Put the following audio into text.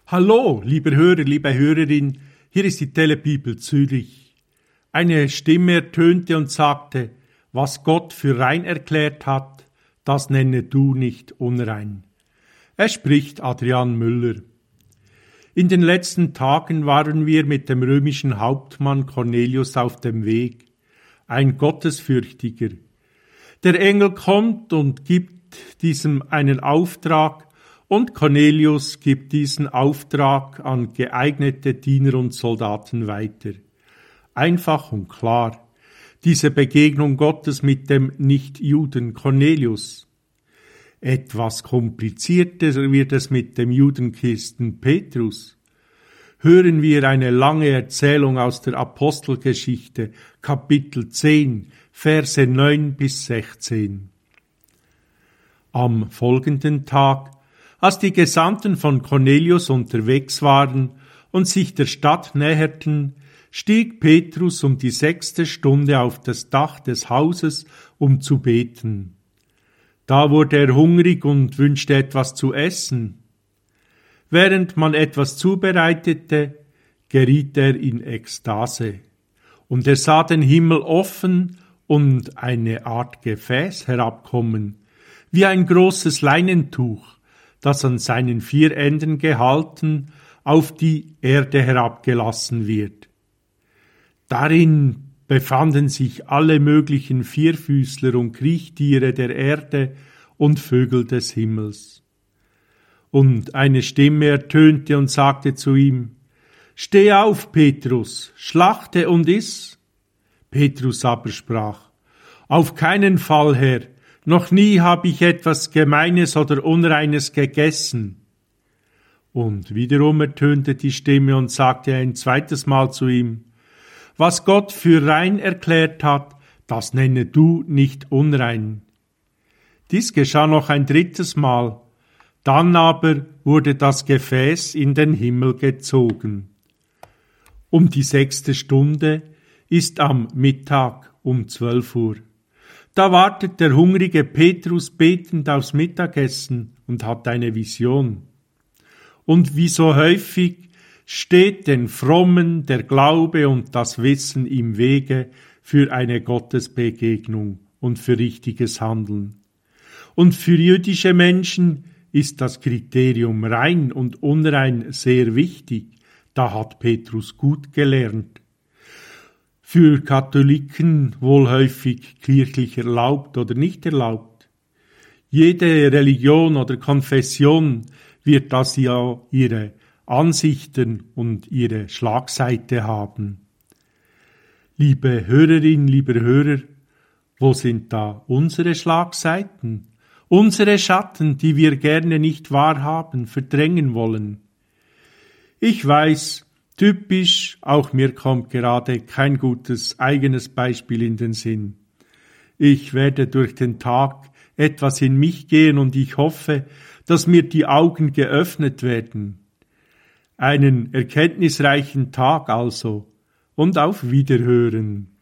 Hallo, lieber Hörer, liebe Hörerin, hier ist die Telebibel Zürich. Eine Stimme ertönte und sagte, was Gott für rein erklärt hat, das nenne du nicht unrein. Es spricht Adrian Müller. In den letzten Tagen waren wir mit dem römischen Hauptmann Cornelius auf dem Weg, ein Gottesfürchtiger. Der Engel kommt und gibt diesem einen Auftrag, und Cornelius gibt diesen Auftrag an geeignete Diener und Soldaten weiter. Einfach und klar. Diese Begegnung Gottes mit dem Nichtjuden Cornelius. Etwas komplizierter wird es mit dem Judenchristen Petrus. Hören wir eine lange Erzählung aus der Apostelgeschichte, Kapitel 10, Verse 9 bis 16. Am folgenden Tag, als die Gesandten von Cornelius unterwegs waren und sich der Stadt näherten, stieg Petrus um die 6. Stunde auf das Dach des Hauses, um zu beten. Da wurde er hungrig und wünschte etwas zu essen. Während man etwas zubereitete, geriet er in Ekstase. Und er sah den Himmel offen und eine Art Gefäß herabkommen, wie ein großes Leinentuch, das an seinen 4 Enden gehalten auf die Erde herabgelassen wird. Darin befanden sich alle möglichen Vierfüßler und Kriechtiere der Erde und Vögel des Himmels. Und eine Stimme ertönte und sagte zu ihm, »Steh auf, Petrus, schlachte und iss.« Petrus aber sprach, »Auf keinen Fall, Herr, noch nie habe ich etwas Gemeines oder Unreines gegessen.« Und wiederum ertönte die Stimme und sagte ein zweites Mal zu ihm, »Was Gott für rein erklärt hat, das nenne du nicht unrein.« Dies geschah noch ein 3. Mal, dann aber wurde das Gefäß in den Himmel gezogen. Um die 6. Stunde ist am Mittag um 12 Uhr. Da wartet der hungrige Petrus betend aufs Mittagessen und hat eine Vision. Und wie so häufig steht den Frommen der Glaube und das Wissen im Wege für eine Gottesbegegnung und für richtiges Handeln. Und für jüdische Menschen ist das Kriterium rein und unrein sehr wichtig. Da hat Petrus gut gelernt. Für Katholiken wohl häufig kirchlich erlaubt oder nicht erlaubt. Jede Religion oder Konfession wird das ja ihre Ansichten und ihre Schlagseite haben. Liebe Hörerin, lieber Hörer, wo sind da unsere Schlagseiten? Unsere Schatten, die wir gerne nicht wahrhaben, verdrängen wollen? Ich weiß, typisch, auch mir kommt gerade kein gutes eigenes Beispiel in den Sinn. Ich werde durch den Tag etwas in mich gehen und ich hoffe, dass mir die Augen geöffnet werden. Einen erkenntnisreichen Tag also und auf Wiederhören.